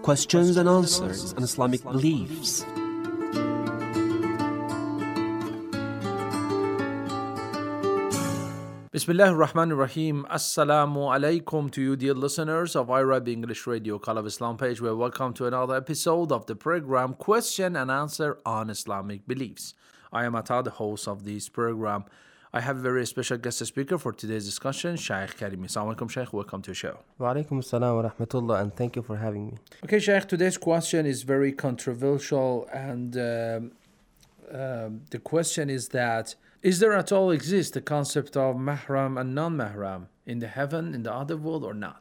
questions and answers on Islamic beliefs. Bismillah ar-Rahman ar-Rahim. Assalamu alaikum to you, dear listeners of IRIB English Radio Call of Islam page. Well, welcome to another episode of the program Question and Answer on Islamic Beliefs. I am Atta, the host of this program. I have a very special guest speaker for today's discussion, Shaykh Karimi. Assalamu alaikum, Shaykh. Welcome to the show. Wa alaikum assalam wa rahmatullah, and thank you for having me. Okay, Shaykh, today's question is very controversial, and the question is that, is there at all exist the concept of mahram and non-mahram in the heaven, in the other world, or not?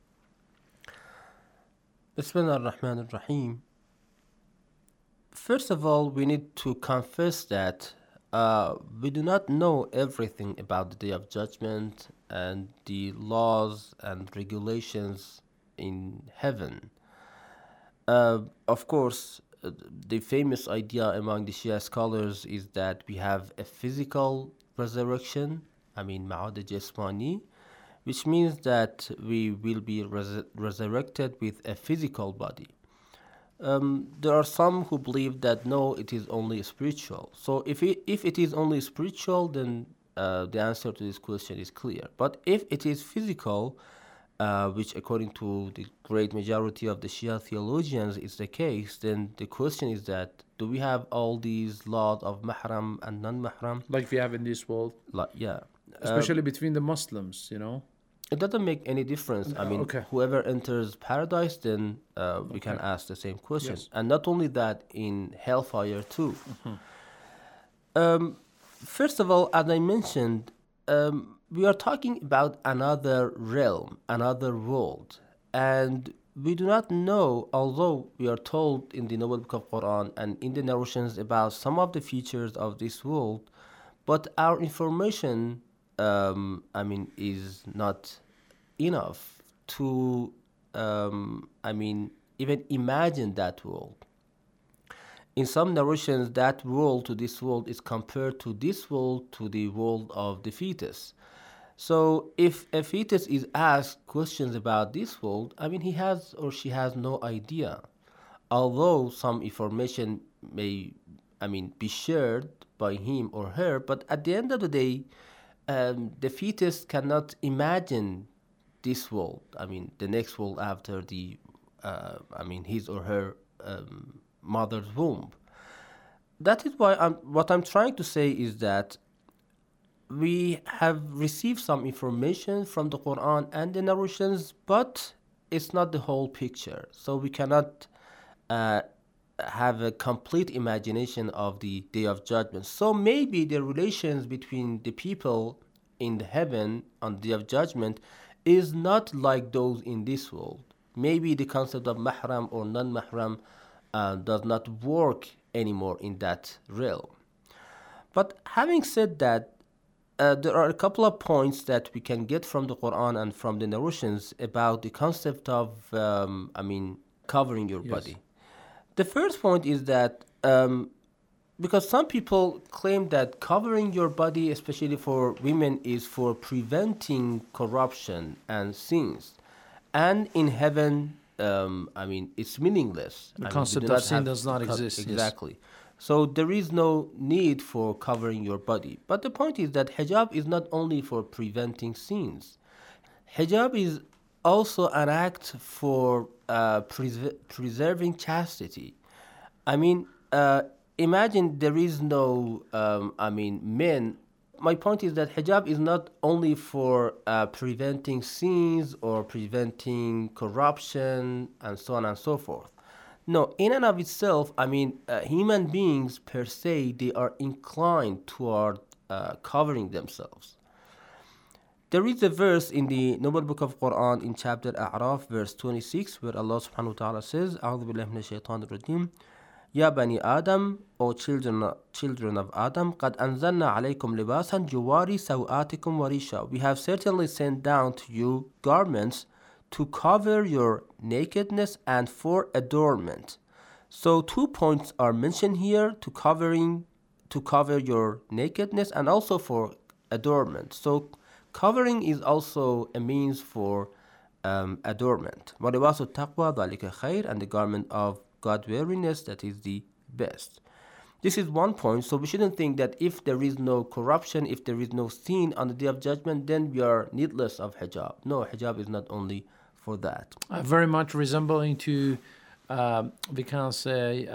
Bismillah ar-Rahman ar-Rahim. First of all, we need to confess that we do not know everything about the Day of Judgment and the laws and regulations in heaven. Of course, the famous idea among the Shia scholars is that we have a physical resurrection, Ma'ad Jasmani, which means that we will be resurrected with a physical body. There are some who believe that no, it is only spiritual. So if it is only spiritual, then the answer to this question is clear. But if it is physical, which according to the great majority of the Shia theologians is the case, then the question is that, do we have all these laws of mahram and non-mahram? Like we have in this world? Yeah. Especially between the Muslims, It doesn't make any difference. Okay. Whoever enters paradise, then we can ask the same question. Yes. And not only that, in hellfire too. Mm-hmm. First of all, as I mentioned, we are talking about another realm, another world. And we do not know, although we are told in the Noble Book of Quran and in the narrations about some of the features of this world, but our information is not enough to, even imagine that world. In some narrations, that world to this world is compared to this world to the world of the fetus. So if a fetus is asked questions about this world, he has or she has no idea. Although some information may, be shared by him or her, but at the end of the day, the fetus cannot imagine this world. The next world after the, his or her mother's womb. That is why what I'm trying to say is that we have received some information from the Quran and the narrations, but it's not the whole picture. So we cannot have a complete imagination of the Day of Judgment. So maybe the relations between the people in the heaven on the Day of Judgment is not like those in this world. Maybe the concept of mahram or non-mahram does not work anymore in that realm. But having said that, there are a couple of points that we can get from the Quran and from the narrations about the concept of, covering your body. The first point is that because some people claim that covering your body, especially for women, is for preventing corruption and sins. And in heaven, it's meaningless. The concept of sin does not exist. Exactly. Yes. So there is no need for covering your body. But the point is that hijab is not only for preventing sins. Hijab is also an act for preserving chastity. Imagine there is no, men. My point is that hijab is not only for preventing sins or preventing corruption and so on and so forth. No, in and of itself, human beings per se, they are inclined toward covering themselves. There is a verse in the Noble Book of Quran in chapter A'raf, verse 26, where Allah subhanahu wa ta'ala says, أعوذ بالله من الشيطان الرجيم يا بني آدم, O children of Adam, قد أنزلنا عليكم لباسا جواري سوآتكم وريشا. We have certainly sent down to you garments to cover your nakedness and for adornment. So 2 points are mentioned here, to cover your nakedness and also for adornment. So covering is also a means for adornment. وَلِبَاسُ التَّقْوَى ذَلِكَ خَيْرٌ, and the garment of God-weariness, that is the best. This is one point. So we shouldn't think that if there is no corruption, if there is no sin on the Day of Judgment, then we are needless of hijab. No, hijab is not only for that. Very much resembling to, we can say,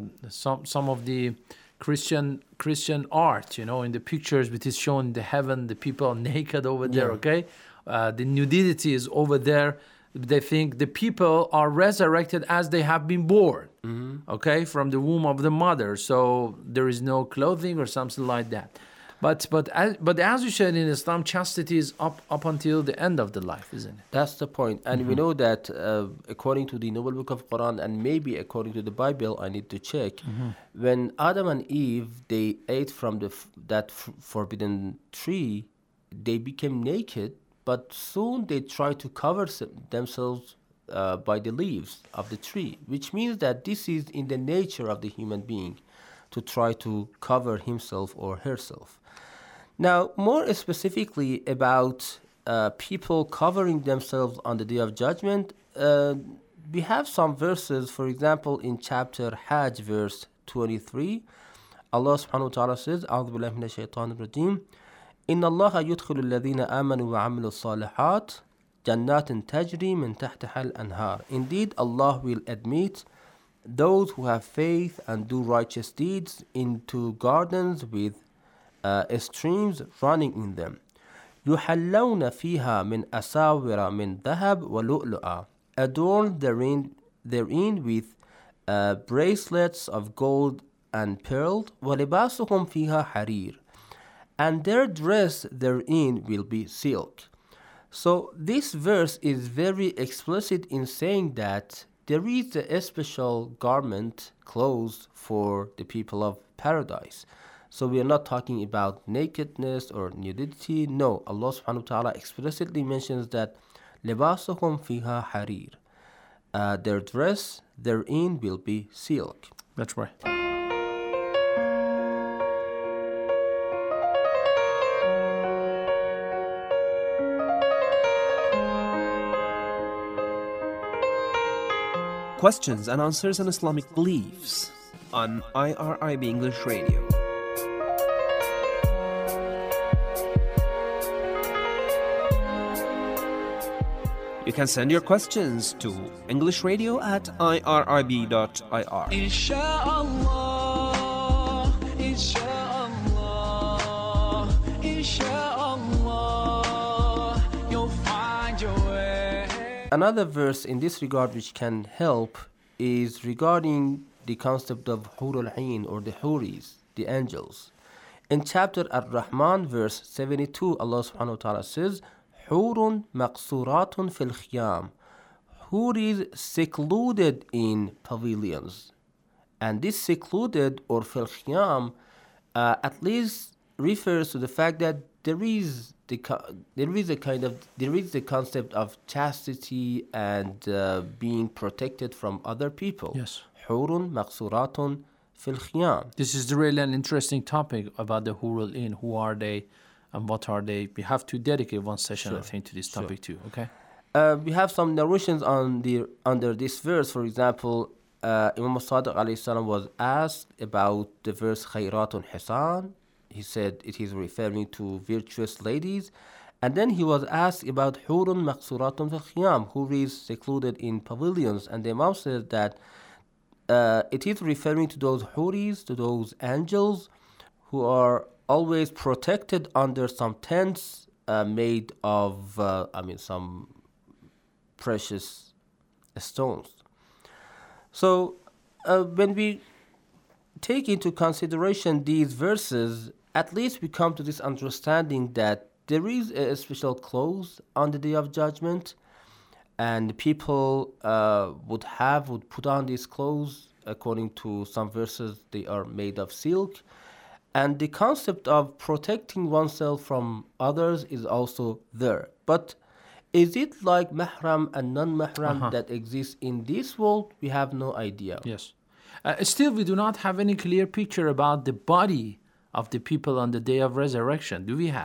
some of the Christian art, in the pictures it is shown in the heaven, the people are naked over there, okay? The nudity is over there. They think the people are resurrected as they have been born, okay, from the womb of the mother. So there is no clothing or something like that. But as you said, in Islam, chastity is up until the end of the life, isn't it? That's the point. And we know that according to the Noble Book of Quran, and maybe according to the Bible, I need to check, when Adam and Eve, they ate from that forbidden tree, they became naked, but soon they tried to cover themselves by the leaves of the tree, which means that this is in the nature of the human being to try to cover himself or herself. Now, more specifically about people covering themselves on the Day of Judgment, we have some verses. For example, in chapter Hajj, verse 23, Allah subhanahu wa ta'ala says, أعوذ بالله من الشيطان الرجيم إن الله يدخل الذين آمنوا وعملوا الصالحات جنات تجري من تحتها الأنهار. Indeed, Allah will admit those who have faith and do righteous deeds into gardens with streams running in them. يحلون فيها من أساور من ذهب ولؤلؤا, adorned therein with bracelets of gold and pearl. وَلِبَاسُهُمْ فِيهَا حَرِيرٌ, and their dress therein will be silk. So this verse is very explicit in saying that there is a special garment, clothes for the people of paradise. So we are not talking about nakedness or nudity. No, Allah subhanahu wa ta'ala explicitly mentions that لِبَاسُهُمْ فِيهَا حَرِيرٌ, their dress therein will be silk. That's right. Questions and answers on Islamic beliefs on IRIB English Radio. You can send your questions to englishradio@irib.ir. Inshallah, inshallah, inshallah, you'll find your way. Another verse in this regard which can help is regarding the concept of Hur al-Ain, or the Huris, the angels. In chapter Ar-Rahman, verse 72, Allah subhanahu wa ta'ala says, Hurun maqsuratun fil khiyam, Huris secluded in pavilions. And this secluded, or fil khiyam, at least refers to the fact that there is the concept of chastity and being protected from other people. Yes. Hurun maqsuratun fil khiyam. This is really an interesting topic about the Hur al-Ain. Who are they and what are they? We have to dedicate one session, I think, to this topic too. Okay. We have some narrations under this verse. For example, Imam Sadiq alayhi salam was asked about the verse Khayratun Hisan. He said it is referring to virtuous ladies. And then he was asked about Hurun Maqsuratun fil Khiyam, who is secluded in pavilions. And the Imam said that it is referring to those Huris, to those angels who are always protected under some tents made of, some precious stones. So when we take into consideration these verses, at least we come to this understanding that there is a special clothes on the Day of Judgment, and people would put on these clothes. According to some verses, they are made of silk. And the concept of protecting oneself from others is also there. But is it like mahram and non-mahram that exists in this world? We have no idea. Yes. Still, we do not have any clear picture about the body of the people on the Day of Resurrection. Do we have?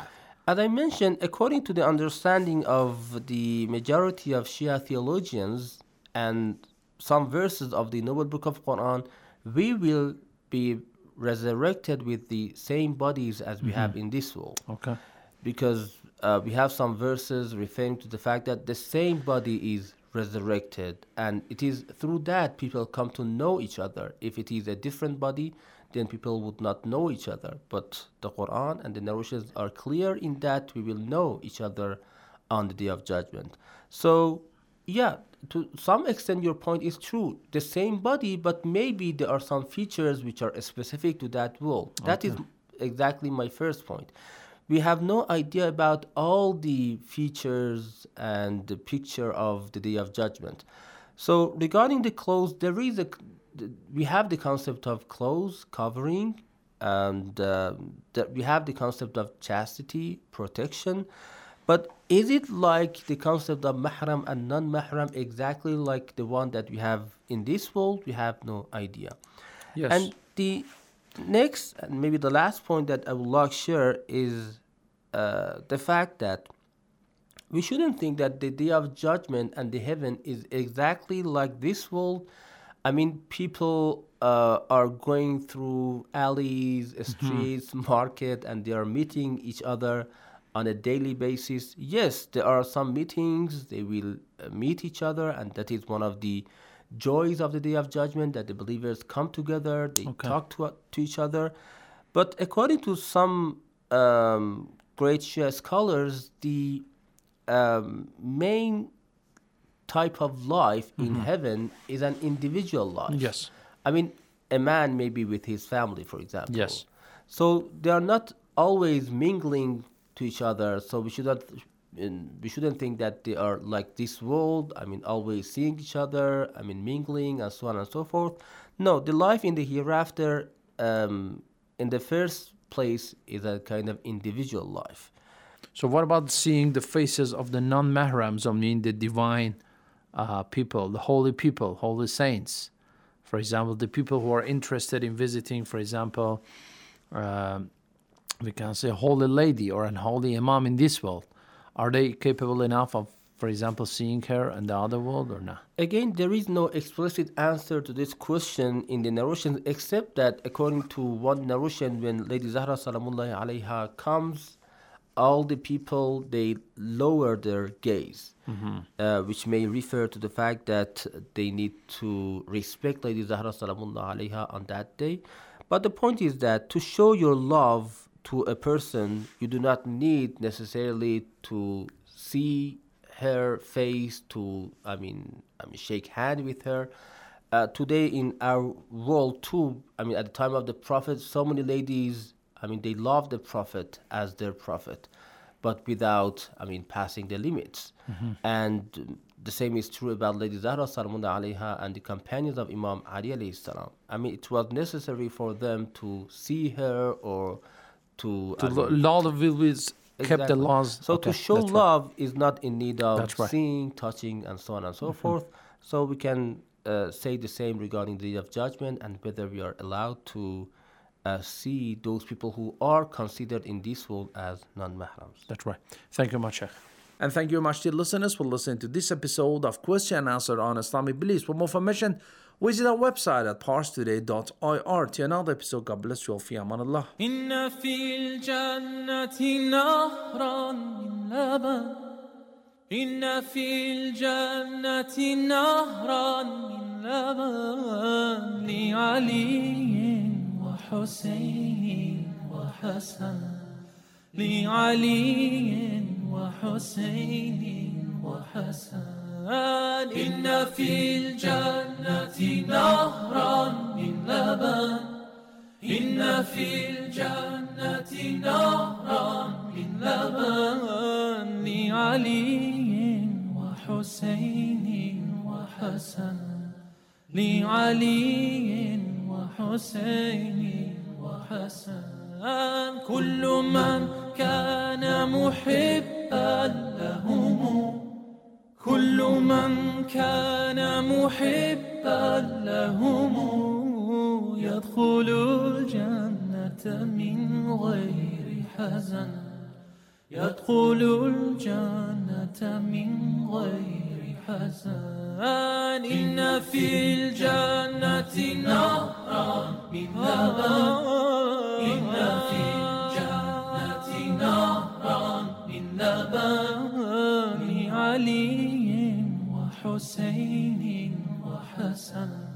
As I mentioned, according to the understanding of the majority of Shia theologians and some verses of the Noble Book of Quran, we will be resurrected with the same bodies as we have in this world. Okay. Because we have some verses referring to the fact that the same body is resurrected, and it is through that people come to know each other. If it is a different body, then people would not know each other. But the Quran and the narrations are clear in that we will know each other on the Day of Judgment. So, yeah, to some extent your point is true. The same body, but maybe there are some features which are specific to that world. That is exactly my first point. We have no idea about all the features and the picture of the Day of Judgment. So regarding the clothes, we have the concept of clothes, covering, and we have the concept of chastity, protection. But is it like the concept of mahram and non-mahram exactly like the one that we have in this world? We have no idea. Yes. And the next, and maybe the last point that I would like to share is the fact that we shouldn't think that the Day of Judgment and the heaven is exactly like this world. I mean, people are going through alleys, streets, market, and they are meeting each other on a daily basis. Yes, there are some meetings, they will meet each other, and that is one of the joys of the Day of Judgment, that the believers come together, they talk to each other. But according to some great Shia scholars, the main type of life in heaven is an individual life. Yes. I mean, a man may be with his family, for example. Yes. So they are not always mingling to each other. So we shouldn't think that they are like this world. I mean, always seeing each other. I mean, mingling and so on and so forth. No, the life in the hereafter, in the first place, is a kind of individual life. So what about seeing the faces of the non-mahrams, I mean the divine people, the holy saints? For example, the people who are interested in visiting, for example, we can say a holy lady or an holy imam in this world. Are they capable enough of, for example, seeing her in the other world or not? Again, there is no explicit answer to this question in the narrations, except that according to one narration, when Lady Zahra Salamullahi alayha comes, all the people, they lower their gaze, which may refer to the fact that they need to respect Lady Zahra Salamullahi alayha on that day. But the point is that to show your love to a person, you do not need necessarily to see her face, to shake hand with her. Today in our world too, at the time of the Prophet, so many ladies, they love the Prophet as their Prophet, but without, passing the limits. And the same is true about Lady Zahra Salamullahi alayha and the companions of Imam Ali alayhi salam. It was necessary for them to see her or to law of will is kept the laws. So to show love is not in need of That's right. seeing, touching, and so on and so forth. So we can say the same regarding the Day of Judgment and whether we are allowed to see those people who are considered in this world as non-mahrams. That's right. Thank you much, Sheikh. And thank you much, dear listeners, for listening to this episode of Question and Answer on Islamic Beliefs. For more information, visit our website at parstoday.ir. Till another episode, God bless you all. Fi aman Allah. إن في الجنة نهرا من لبن إن في الجنة نهرا من لبن لعلي وحسين وحسن لعلي وحسين وحسن إن في الجنة نهرا من لبن إن في الجنة نهرا من لبن لعلي وحسين وحسن لعلي وحسين وحسن كل من كان محبا لهم كل من كان محبا لهم يدخل الجنة من غير حزن يدخل الجنة من غير حزن إن في الجنة نهرا من لبن إن في الجنة نهرا من لبن علي وحسين وحسن